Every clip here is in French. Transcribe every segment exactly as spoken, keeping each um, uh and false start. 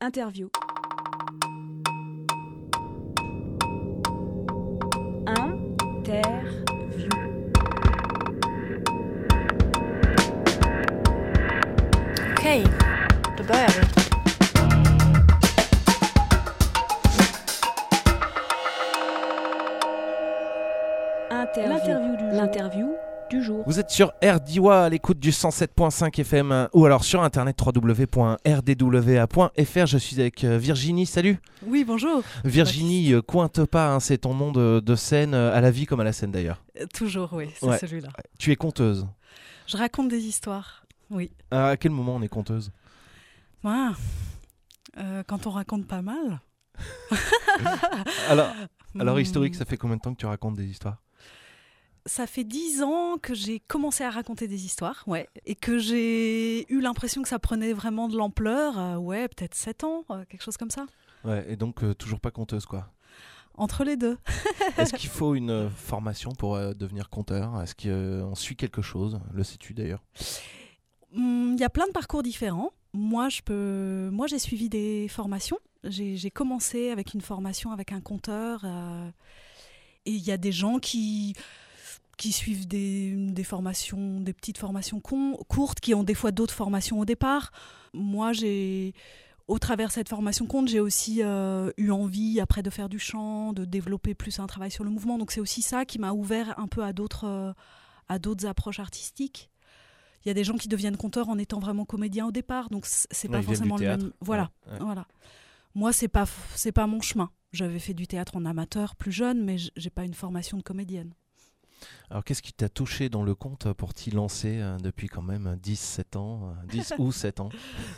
Interview. Interview. Okej, då börjar vi. Interview. L'interview du jour. L'interview du jour. Vous êtes sur R D W A à l'écoute du cent sept virgule cinq F M ou alors sur internet w w w point r d w a point f r. Je suis avec euh, Virginie, salut. Oui, bonjour. Virginie euh, Cointe pas, hein, c'est ton nom de, de scène, euh, à la vie comme à la scène d'ailleurs. Euh, toujours, oui, c'est Ouais. celui-là. Tu es conteuse. Je raconte des histoires, oui. À quel moment on est conteuse? Ah, euh, quand on raconte pas mal. Alors, alors Hmm. historique, ça fait combien de temps que tu racontes des histoires? Ça fait dix ans que j'ai commencé à raconter des histoires, ouais, et que j'ai eu l'impression que ça prenait vraiment de l'ampleur, euh, ouais, peut-être sept ans, euh, quelque chose comme ça. Ouais, et donc euh, toujours pas conteuse quoi. Entre les deux. Est-ce qu'il faut une euh, formation pour euh, devenir conteur? Est-ce qu'on suit quelque chose? Le sais-tu d'ailleurs? Il y a plein de parcours différents. Moi, je peux... Moi j'ai suivi des formations. J'ai, j'ai commencé avec une formation avec un conteur. Euh... Et il y a des gens qui, qui suivent des, des formations, des petites formations con... courtes, qui ont des fois d'autres formations au départ. Moi, j'ai... Au travers de cette formation conte, j'ai aussi euh, eu envie après de faire du chant, de développer plus un travail sur le mouvement. Donc c'est aussi ça qui m'a ouvert un peu à d'autres, euh, à d'autres approches artistiques. Il y a des gens qui deviennent conteurs en étant vraiment comédiens au départ, donc c'est, c'est Ouais, pas ils viennent forcément du le théâtre. même. Voilà, Ouais, ouais. voilà. Moi, c'est pas, c'est pas mon chemin. J'avais fait du théâtre en amateur plus jeune, mais j- j'ai pas une formation de comédienne. Alors qu'est-ce qui t'a touché dans le conte pour t'y lancer euh, depuis quand même dix sept ans, euh, dix ou sept ans?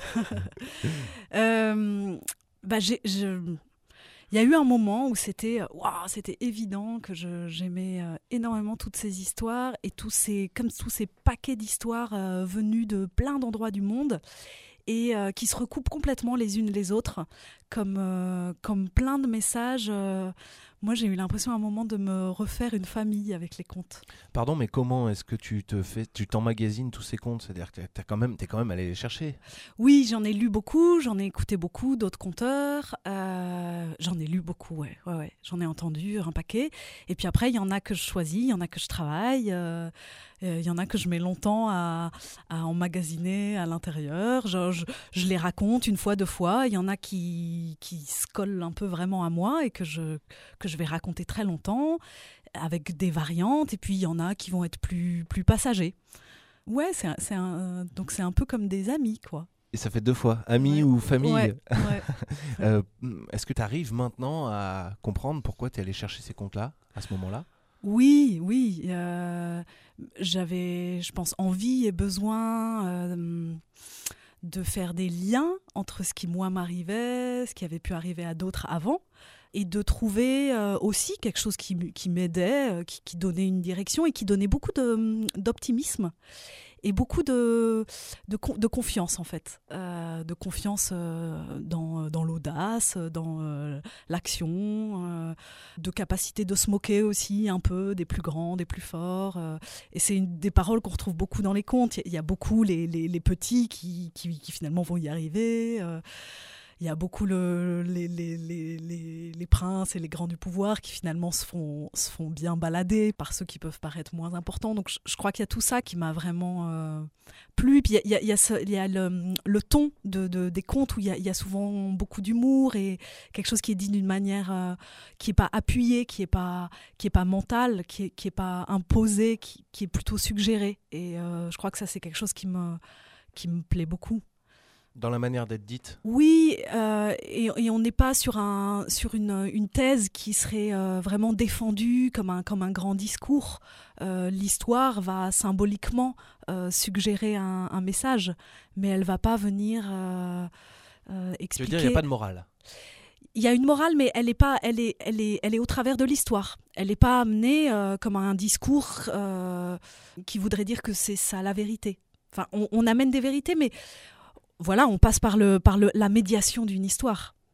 Euh, bah, j'ai, je... Il y a eu un moment où c'était, euh, waouh, c'était évident que je, j'aimais euh, énormément toutes ces histoires et tous ces, comme tous ces paquets d'histoires euh, venus de plein d'endroits du monde et euh, qui se recoupent complètement les unes les autres, comme, euh, comme plein de messages. euh, Moi, j'ai eu l'impression à un moment de me refaire une famille avec les contes. Pardon, mais comment est-ce que tu te fais, tu t'emmagasines tous ces contes? C'est-à-dire que t'as quand même, t'es quand même allé les chercher. Oui, j'en ai lu beaucoup, j'en ai écouté beaucoup d'autres conteurs. euh, j'en ai lu beaucoup, ouais, ouais, ouais. J'en ai entendu un paquet. Et puis après, il y en a que je choisis, il y en a que je travaille, euh, euh, il y en a que je mets longtemps à, à emmagasiner à l'intérieur. Je, je, je les raconte une fois, deux fois. Il y en a qui, qui se collent un peu vraiment à moi et que je, que je vais raconter très longtemps avec des variantes. Et puis, il y en a qui vont être plus, plus passagers. Ouais, c'est, un- c'est un, donc c'est un peu comme des amis, quoi. Et ça fait deux fois, amis Ouais. ou famille. Ouais, ouais. Euh, est-ce que tu arrives maintenant à comprendre pourquoi tu es allé chercher ces contes-là à ce moment-là? Oui, oui. euh, j'avais, je pense, envie et besoin euh, de faire des liens entre ce qui, moi, m'arrivait, ce qui avait pu arriver à d'autres avant, et de trouver euh, aussi quelque chose qui, m- qui m'aidait, euh, qui, qui donnait une direction et qui donnait beaucoup de, d'optimisme et beaucoup de, de, con- de confiance, en fait. Euh, de confiance euh, dans, dans l'audace, dans euh, l'action, euh, de capacité de se moquer aussi un peu des plus grands, des plus forts. euh. Et c'est une des paroles qu'on retrouve beaucoup dans les contes. Il y a beaucoup les, les, les petits qui, qui, qui finalement vont y arriver. euh. Il y a beaucoup le, les, les, les, les, les princes et les grands du pouvoir qui finalement se font, se font bien balader par ceux qui peuvent paraître moins importants. Donc je, je crois qu'il y a tout ça qui m'a vraiment euh, plu. Puis il y a, il y a, ce- il y a le, le ton de, de, des contes où il y, a, il y a souvent beaucoup d'humour et quelque chose qui est dit d'une manière euh, qui n'est pas appuyée, qui n'est pas, qui est pas mentale, qui n'est qui est pas imposée, qui, qui est plutôt suggérée. Et euh, je crois que ça, c'est quelque chose qui me, qui me plaît beaucoup. Dans la manière d'être dite? Oui, euh, et, et on n'est pas sur, un, sur une, une thèse qui serait euh, vraiment défendue comme un, comme un grand discours. Euh, l'histoire va symboliquement euh, suggérer un, un message, mais elle ne va pas venir euh, euh, Tu veux expliquer... dire, il n'y a pas de morale? Il y a une morale, mais elle est, pas, elle est, elle est, elle est au travers de l'histoire. Elle n'est pas amenée euh, comme un discours euh, qui voudrait dire que c'est ça la vérité. Enfin, on, on amène des vérités, mais... Voilà, on passe par, le, par le, la médiation d'une histoire.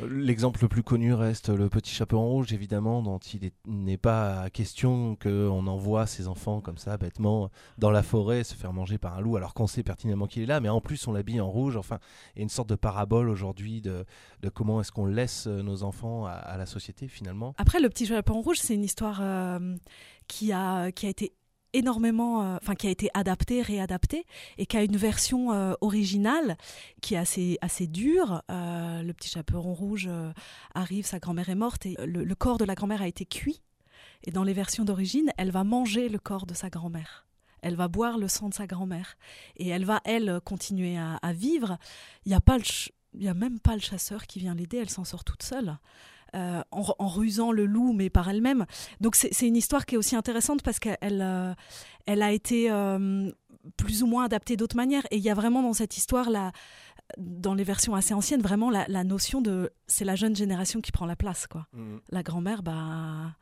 L'exemple le plus connu reste le Petit Chaperon Rouge, évidemment, dont il est- n'est pas question qu'on envoie ses enfants comme ça, bêtement, dans la forêt, se faire manger par un loup, alors qu'on sait pertinemment qu'il est là, mais en plus on l'habille en rouge. Enfin, il y a une sorte de parabole aujourd'hui de, de comment est-ce qu'on laisse nos enfants à, à la société, finalement. Après, le Petit Chaperon Rouge, c'est une histoire euh, qui, a, qui a été énormément, euh, enfin qui a été adaptée, réadaptée, et qui a une version euh, originale qui est assez, assez dure. Euh, le Petit Chaperon Rouge euh, arrive, sa grand-mère est morte, et le, le corps de la grand-mère a été cuit. Et dans les versions d'origine, elle va manger le corps de sa grand-mère. Elle va boire le sang de sa grand-mère. Et elle va, elle, continuer à, à vivre. Il n'y a pas le ch- il y a même pas le chasseur qui vient l'aider, elle s'en sort toute seule. Euh, en, en rusant le loup, mais par elle-même. Donc c'est, c'est une histoire qui est aussi intéressante parce qu'elle euh, elle a été euh, plus ou moins adaptée d'autres manières. Et il y a vraiment dans cette histoire, la, dans les versions assez anciennes, vraiment la, la notion de... C'est la jeune génération qui prend la place, quoi. Mmh. La grand-mère, bah,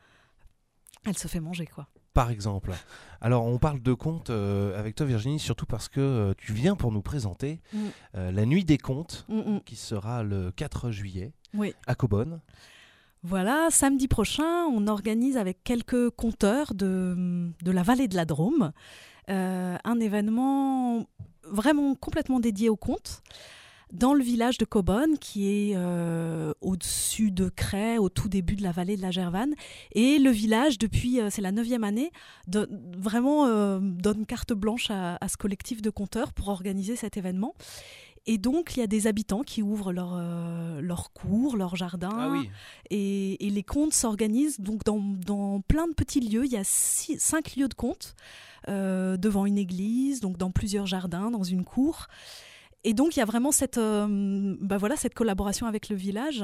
elle se fait manger, quoi. Par exemple. Alors, on parle de contes euh, avec toi, Virginie, surtout parce que euh, tu viens pour nous présenter Mm. euh, la Nuit des Contes, Mm, mm. qui sera le quatre juillet Oui. à Cobonne. Voilà, samedi prochain, on organise avec quelques conteurs de, de la vallée de la Drôme euh, un événement vraiment complètement dédié aux contes dans le village de Cobonne, qui est euh, au-dessus de Cray, au tout début de la vallée de la Gervanne. Et le village, depuis, euh, c'est la neuvième année, de, vraiment euh, donne carte blanche à, à ce collectif de conteurs pour organiser cet événement. Et donc, il y a des habitants qui ouvrent leur, euh, leur cours, leur jardin. Ah oui. Et, et les contes s'organisent donc dans, dans plein de petits lieux. Il y a six, cinq lieux de contes euh, devant une église, donc dans plusieurs jardins, dans une cour. Et donc, il y a vraiment cette, euh, bah voilà, cette collaboration avec le village.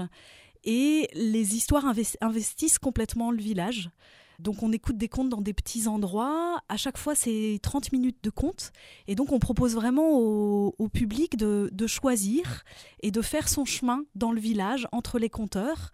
Et les histoires inves- investissent complètement le village. Donc, on écoute des contes dans des petits endroits. À chaque fois, c'est trente minutes de contes. Et donc, on propose vraiment au, au public de, de choisir et de faire son chemin dans le village, entre les conteurs,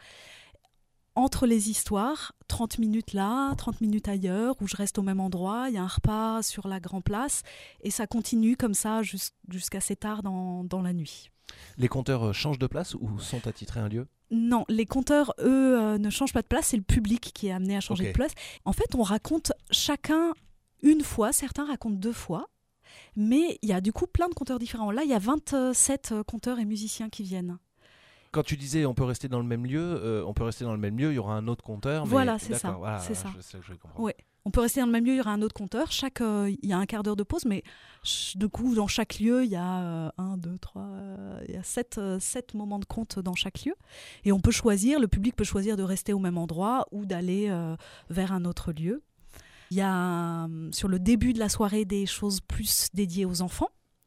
entre les histoires. trente minutes là, trente minutes ailleurs, où je reste au même endroit. Il y a un repas sur la Grand Place. Et ça continue comme ça jus- jusqu'à assez tard dans, dans la nuit. Les conteurs euh, changent de place ou sont attitrés à un lieu ? Non, les conteurs, eux, euh, ne changent pas de place. C'est le public qui est amené à changer Ok. de place. En fait, on raconte chacun une fois. Certains racontent deux fois. Mais il y a du coup plein de conteurs différents. Là, il y a vingt-sept conteurs et musiciens qui viennent. Quand tu disais on peut rester dans le même lieu, euh, on peut rester dans le même lieu, il y aura un autre conteur. Mais... Voilà, c'est D'accord, ça, voilà, c'est ça. Je, sais, je comprends. Ouais. On peut rester dans le même lieu, il y aura un autre compteur. Chaque, euh, il y a un quart d'heure de pause, mais ch- du coup, dans chaque lieu, il y a euh, un, deux, trois, euh, il y a sept, euh, sept moments de compte dans chaque lieu. Et on peut choisir, le public peut choisir de rester au même endroit ou d'aller euh, vers un autre lieu. Il y a euh, sur le début de la soirée des choses plus dédiées aux enfants.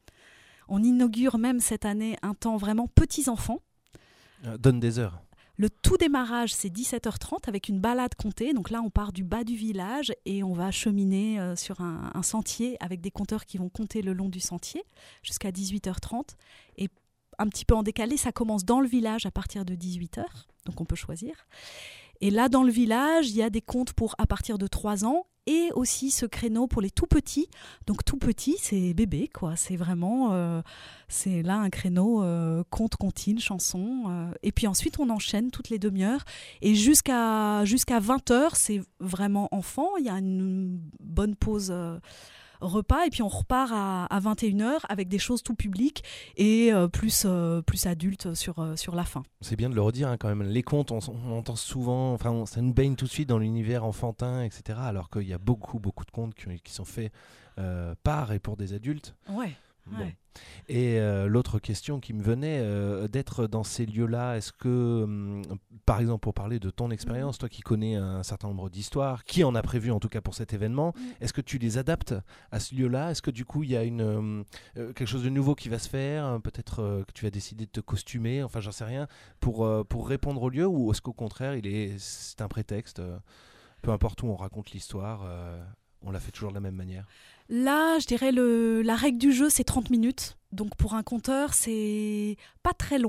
On inaugure même cette année un temps vraiment petits-enfants. Euh, donne des heures. Le tout démarrage, c'est dix-sept heures trente avec une balade comptée. Donc là, on part du bas du village et on va cheminer euh, sur un, un sentier avec des compteurs qui vont compter le long du sentier jusqu'à dix-huit heures trente. Et un petit peu en décalé, ça commence dans le village à partir de dix-huit heures. Donc on peut choisir. Et là, dans le village, il y a des contes pour à partir de trois ans et aussi ce créneau pour les tout petits. Donc tout petit, c'est bébé, quoi. C'est vraiment, euh, c'est là un créneau euh, conte, comptine, chanson. Euh, et puis ensuite, on enchaîne toutes les demi-heures. Et jusqu'à, jusqu'à vingt heures, c'est vraiment enfant. Il y a une bonne pause euh, repas. Et puis on repart à, à vingt et une heures avec des choses tout public et euh, plus, euh, plus adultes sur, euh, sur la fin. C'est bien de le redire hein, quand même. Les contes, on, on entend souvent, enfin, on- ça nous baigne tout de suite dans l'univers enfantin, et cetera. Alors qu'il y a beaucoup, beaucoup de contes qui, qui sont faits euh, par et pour des adultes. Ouais. Bon. Ouais. Et euh, l'autre question qui me venait, euh, d'être dans ces lieux-là, est-ce que, hum, par exemple, pour parler de ton expérience, toi qui connais un certain nombre d'histoires, qui en a prévu en tout cas pour cet événement, Mm. est-ce que tu les adaptes à ce lieu-là ? Est-ce que du coup il y a une, hum, euh, quelque chose de nouveau qui va se faire ? euh, Peut-être euh, que tu vas décider de te costumer, enfin j'en sais rien, pour, euh, pour répondre au lieu, ou est-ce qu'au contraire il est, c'est un prétexte, euh, peu importe où on raconte l'histoire, euh, on la fait toujours de la même manière ? Là, je dirais le, la règle du jeu, c'est trente minutes. Donc pour un compteur, c'est pas très long.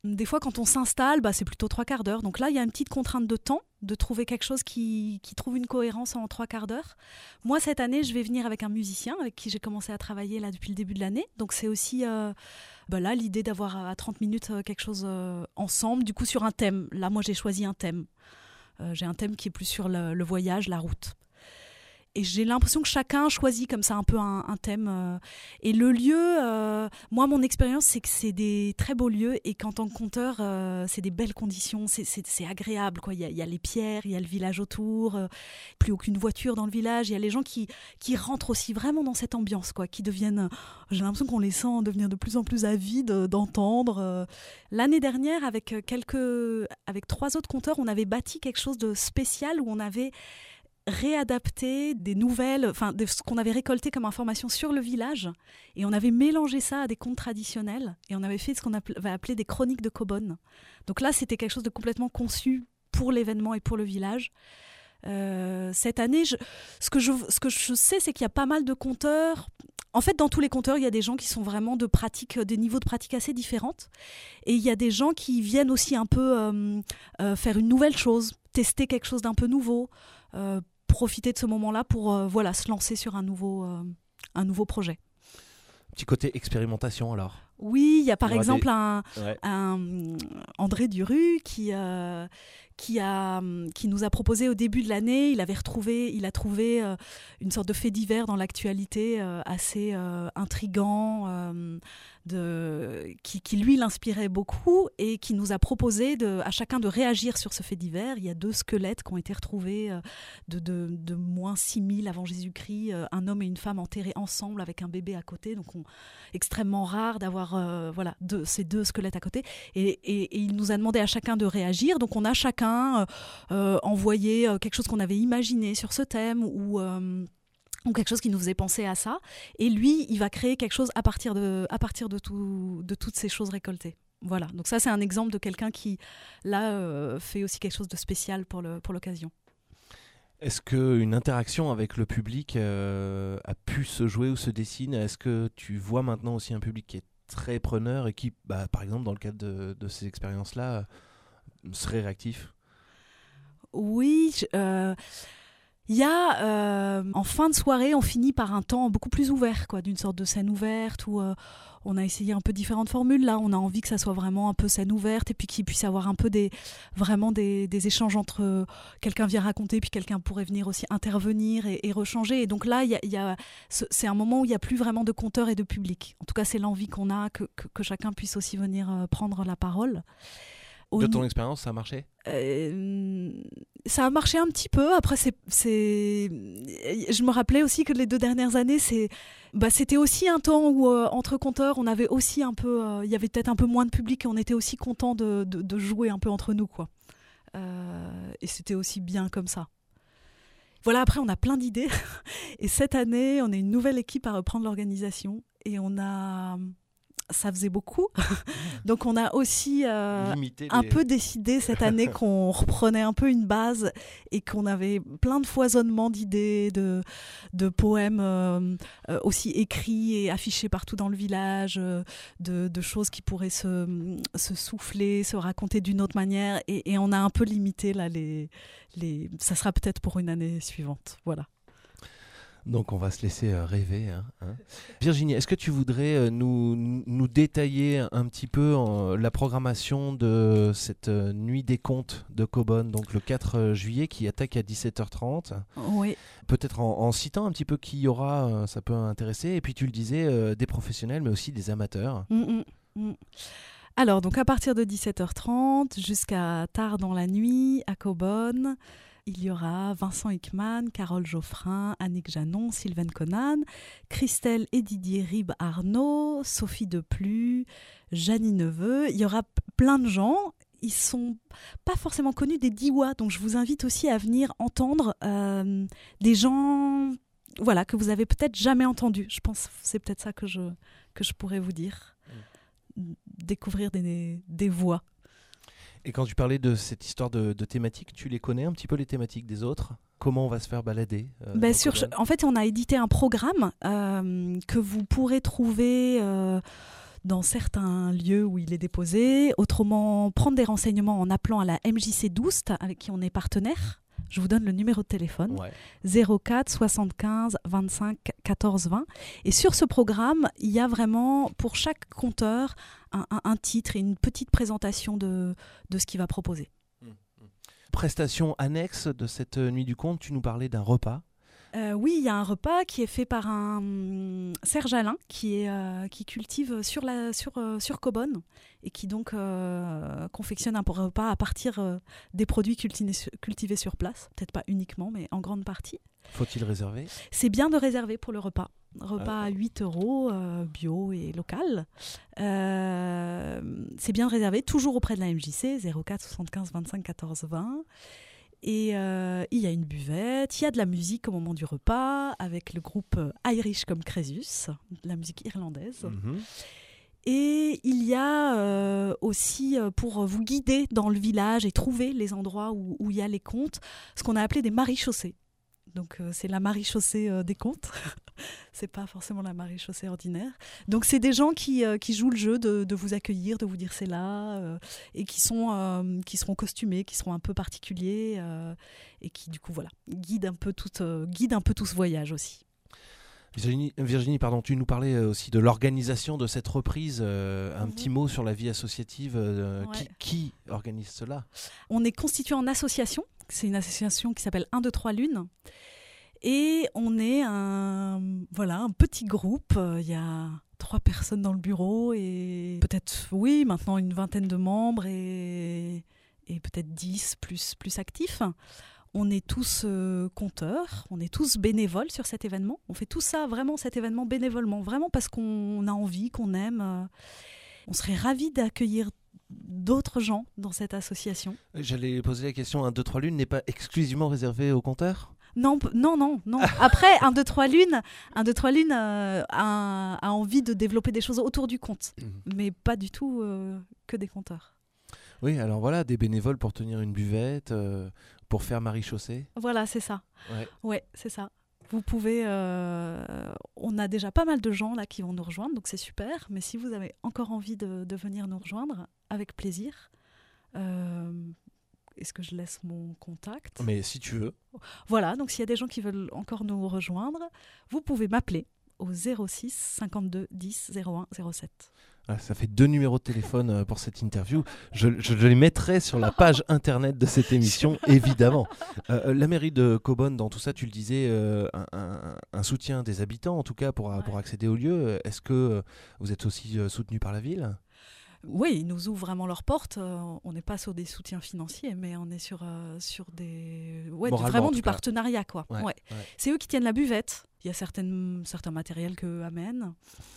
Des fois, quand on s'installe, bah, c'est plutôt trois quarts d'heure. Donc là, il y a une petite contrainte de temps, de trouver quelque chose qui, qui trouve une cohérence en trois quarts d'heure. Moi, cette année, je vais venir avec un musicien avec qui j'ai commencé à travailler là, depuis le début de l'année. Donc c'est aussi euh, bah, là, l'idée d'avoir à trente minutes euh, quelque chose euh, ensemble, du coup sur un thème. Là, moi, j'ai choisi un thème. Euh, j'ai un thème qui est plus sur le, le voyage, la route. Et j'ai l'impression que chacun choisit comme ça un peu un, un thème. Euh, et le lieu, euh, moi, mon expérience, c'est que c'est des très beaux lieux et qu'en tant que conteur, euh, c'est des belles conditions, c'est, c'est, c'est agréable, quoi. Il y a, il y a les pierres, il y a le village autour, euh, plus aucune voiture dans le village. Il y a les gens qui, qui rentrent aussi vraiment dans cette ambiance, quoi, qui deviennent, j'ai l'impression qu'on les sent devenir de plus en plus avides d'entendre. Euh. L'année dernière, avec, quelques, avec trois autres conteurs, on avait bâti quelque chose de spécial où on avait réadapter des nouvelles, enfin de ce qu'on avait récolté comme information sur le village, et on avait mélangé ça à des contes traditionnels et on avait fait ce qu'on avait appelé des chroniques de Cobonne. Donc là, c'était quelque chose de complètement conçu pour l'événement et pour le village. Euh, cette année, je, ce, que je, ce que je sais, c'est qu'il y a pas mal de conteurs. En fait, dans tous les conteurs, il y a des gens qui sont vraiment de pratique, des niveaux de pratique assez différentes, et il y a des gens qui viennent aussi un peu euh, euh, faire une nouvelle chose, tester quelque chose d'un peu nouveau. Euh, profiter de ce moment-là pour euh, voilà, se lancer sur un nouveau, euh, un nouveau projet. Petit côté expérimentation alors. Oui, il y a par exemple des... un, ouais. un André Duru qui, euh, qui, a, qui nous a proposé au début de l'année, il avait retrouvé, il a trouvé euh, une sorte de fait divers dans l'actualité euh, assez euh, intriguant, euh, de, qui, qui lui l'inspirait beaucoup et qui nous a proposé de, à chacun de réagir sur ce fait divers. Il y a deux squelettes qui ont été retrouvés euh, de, de, de moins six mille avant Jésus-Christ, euh, un homme et une femme enterrés ensemble avec un bébé à côté, donc on, extrêmement rare d'avoir euh, voilà, deux, ces deux squelettes à côté. Et, et, et il nous a demandé à chacun de réagir, donc on a chacun euh, euh, envoyé euh, quelque chose qu'on avait imaginé sur ce thème ou... Euh, ou quelque chose qui nous faisait penser à ça, et lui, il va créer quelque chose à partir de, à partir de, tout, de toutes ces choses récoltées. Voilà, donc ça c'est un exemple de quelqu'un qui, là, euh, fait aussi quelque chose de spécial pour, le, pour l'occasion. Est-ce qu'une interaction avec le public euh, a pu se jouer ou se dessine ? Est-ce que tu vois maintenant aussi un public qui est très preneur et qui, bah, par exemple, dans le cadre de, de ces expériences-là, serait réactif ? Oui, euh... Il y a, euh, en fin de soirée, on finit par un temps beaucoup plus ouvert, quoi, d'une sorte de scène ouverte où euh, on a essayé un peu différentes formules. Là, on a envie que ça soit vraiment un peu scène ouverte et puis qu'il puisse y avoir un peu des, vraiment des, des échanges entre euh, quelqu'un vient raconter puis quelqu'un pourrait venir aussi intervenir et, et rechanger. Et donc là, y a, y a, c'est un moment où il n'y a plus vraiment de compteur et de public. En tout cas, c'est l'envie qu'on a que, que, que chacun puisse aussi venir euh, prendre la parole. De ton expérience, ça a marché ? euh, Ça a marché un petit peu. Après, c'est, c'est... je me rappelais aussi que les deux dernières années, c'est... Bah, c'était aussi un temps où, euh, entre conteurs, on avait aussi un peu... Il euh, y avait peut-être un peu moins de public et on était aussi contents de, de, de jouer un peu entre nous, quoi. Euh, et c'était aussi bien comme ça. Voilà, après, on a plein d'idées. Et cette année, on est une nouvelle équipe à reprendre l'organisation. Et on a... Ça faisait beaucoup. Donc on a aussi euh, les... un peu décidé cette année qu'on reprenait un peu une base et qu'on avait plein de foisonnements d'idées, de, de poèmes euh, euh, aussi écrits et affichés partout dans le village, euh, de, de choses qui pourraient se, se souffler, se raconter d'une autre manière. Et, et on a un peu limité là, les, les... ça sera peut-être pour une année suivante. Voilà. Donc on va se laisser euh, rêver. Hein, hein. Virginie, est-ce que tu voudrais euh, nous, nous détailler un petit peu euh, la programmation de cette euh, nuit des contes de Cobonne, donc le quatre juillet, qui attaque à dix-sept heures trente. Oui. Peut-être en, en citant un petit peu qui y aura, euh, ça peut intéresser. Et puis tu le disais, euh, des professionnels, mais aussi des amateurs. Mmh, mmh. Alors, donc à partir de dix-sept heures trente jusqu'à tard dans la nuit à Cobonne, il y aura Vincent Hickman, Carole Geoffrin, Annick Janon, Sylvaine Conan, Christelle et Didier Ribes-Arnaud, Sophie Deplu, Janine Neveu. Il y aura p- plein de gens. Ils ne sont pas forcément connus des Diois, donc je vous invite aussi à venir entendre euh, des gens voilà, que vous avez peut-être jamais entendus. Je pense que c'est peut-être ça que je, que je pourrais vous dire. Mmh. Découvrir des, des voix. Et quand tu parlais de cette histoire de, de thématiques, tu les connais un petit peu les thématiques des autres ? Comment on va se faire balader euh, ben sur, En fait, on a édité un programme euh, que vous pourrez trouver euh, dans certains lieux où il est déposé. Autrement, prendre des renseignements en appelant à la M J C d'Oust, avec qui on est partenaire. Je vous donne le numéro de téléphone, Ouais. zéro quatre soixante-quinze vingt-cinq quatorze vingt. Et sur ce programme, il y a vraiment, pour chaque conteur, un, un, un titre et une petite présentation de, de ce qu'il va proposer. Prestation annexe de cette nuit du conte, tu nous parlais d'un repas. Euh, oui, il y a un repas qui est fait par un hum, Serge Alain qui, est, euh, qui cultive sur, la, sur, euh, sur Cobonne et qui donc euh, confectionne un repas à partir euh, des produits cultivés, cultivés sur place. Peut-être pas uniquement, mais en grande partie. Faut-il réserver ? C'est bien de réserver pour le repas. Repas Ah. à huit euros, euh, bio et local. Euh, c'est bien de réserver, toujours auprès de la M J C, zéro quatre soixante-quinze vingt-cinq quatorze vingt. Et euh, il y a une buvette, il y a de la musique au moment du repas, avec le groupe Irish comme Crésus, de la musique irlandaise. Mhm. Et il y a euh, aussi, euh, pour vous guider dans le village et trouver les endroits où, où il y a les contes, ce qu'on a appelé des maréchaussées. Donc euh, c'est la maréchaussée euh, des contes. C'est pas forcément la maréchaussée ordinaire. Donc c'est des gens qui, euh, qui jouent le jeu de, de vous accueillir, de vous dire c'est là, euh, et qui, sont, euh, qui seront costumés, qui seront un peu particuliers, euh, et qui du coup voilà, guident un peu tout, euh, guident un peu tout ce voyage aussi. Virginie, Virginie, pardon, tu nous parlais aussi de l'organisation de cette reprise. Euh, un Mhm. petit mot sur la vie associative. Euh, Ouais. qui, qui organise cela ? On est constitué en association. C'est une association qui s'appelle un, deux, trois Lunes. Et on est un, voilà, un petit groupe. Il y a trois personnes dans le bureau et peut-être, oui, maintenant une vingtaine de membres et, et peut-être dix plus, plus actifs. On est tous euh, compteurs, on est tous bénévoles sur cet événement. On fait tout ça, vraiment, cet événement bénévolement, vraiment parce qu'on a envie, qu'on aime. Euh, on serait ravis d'accueillir d'autres gens dans cette association. J'allais poser la question, un, deux, trois lunes n'est pas exclusivement réservé aux compteurs ? Non, p- non, non, non. Après, un, deux, trois lunes, un, deux, trois lunes euh, a, a envie de développer des choses autour du conte, mais pas du tout euh, que des conteurs. Oui, alors voilà, des bénévoles pour tenir une buvette, euh, pour faire maréchaussée. Voilà, c'est ça. Ouais. Ouais, c'est ça. Vous pouvez... euh, on a déjà pas mal de gens là qui vont nous rejoindre, donc c'est super. Mais si vous avez encore envie de, de venir nous rejoindre, avec plaisir. Euh, est-ce que je laisse mon contact ? Mais si tu veux. Voilà, donc s'il y a des gens qui veulent encore nous rejoindre, vous pouvez m'appeler au zéro six cinquante-deux dix zéro un zéro sept. Ah, ça fait deux numéros de téléphone euh, pour cette interview. Je, je, je les mettrai sur la page internet de cette émission, évidemment. Euh, la mairie de Cobonne, dans tout ça, tu le disais, euh, un, un, un soutien des habitants, en tout cas, pour, Ouais. pour accéder au lieu. Est-ce que euh, vous êtes aussi euh, soutenu par la ville ? Oui, ils nous ouvrent vraiment leurs portes. Euh, on n'est pas sur des soutiens financiers, mais on est sur, euh, sur des... Ouais, du- Moralement, vraiment en du tout cas. partenariat, quoi. Ouais, Ouais. ouais. C'est eux qui tiennent la buvette. Il y a certaines, certains matériels qu'eux amènent.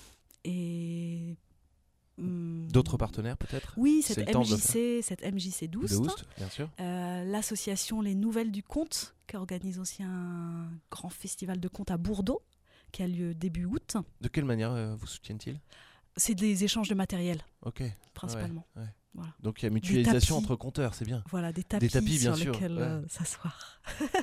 Et... hum, D'autres partenaires, peut-être ? Oui, C'est cette le temps de le M J C, cette M J C De d'Oust. Oust, bien sûr. Euh, l'association Les Nouvelles du Conte, qui organise aussi un grand festival de conte à Bourdeaux, qui a lieu début août. De quelle manière euh, vous soutiennent-ils ? C'est des échanges de matériel, Ok. principalement. Ouais, ouais. Voilà. Donc il y a mutualisation tapis. entre compteurs, c'est bien. Voilà, des tapis, tapis, bien sur sûr, lesquels ouais. euh, s'asseoir.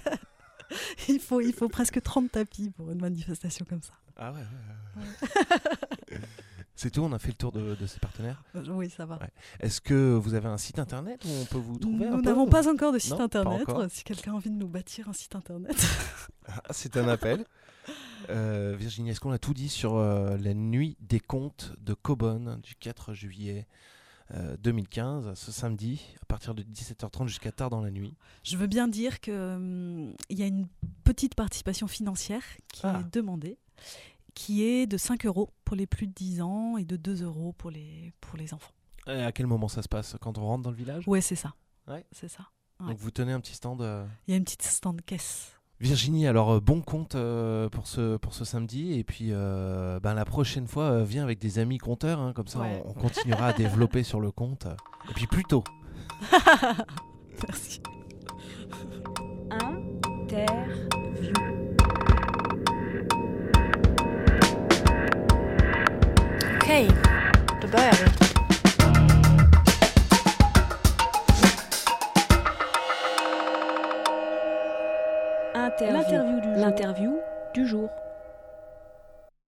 il, faut, il faut presque trente tapis pour une manifestation comme ça. Ah ouais, ouais, ouais. C'est tout, on a fait le tour de, de ces partenaires. Euh, Oui, ça va. Ouais. Est-ce que vous avez un site internet où on peut vous trouver un Nous peu n'avons pas encore de site Non, pas internet. encore. Si quelqu'un a envie de nous bâtir un site internet. Ah, c'est un appel. Euh, Virginie, est-ce qu'on a tout dit sur euh, la nuit des contes de Cobonne du quatre juillet euh, deux mille quinze, ce samedi, à partir de dix-sept heures trente jusqu'à tard dans la nuit ? Je veux bien dire qu'il hum, y a une petite participation financière qui Ah. est demandée, qui est de cinq euros pour les plus de dix ans et de deux euros pour les, pour les enfants. Et à quel moment ça se passe ? Quand on rentre dans le village ? Ouais, c'est ça. Ouais. C'est ça. ouais. Donc vous tenez un petit stand euh, Il y a une petite stand caisse. Virginie, alors euh, bon compte euh, pour, ce, pour ce samedi. Et puis euh, ben, la prochaine fois, euh, viens avec des amis compteurs. Hein, comme ça, Ouais. on, on continuera à développer sur le compte. Et puis plus tôt. Merci. Interview. Okej, då börjar vi. Interview. L'interview du jour. L'interview du jour.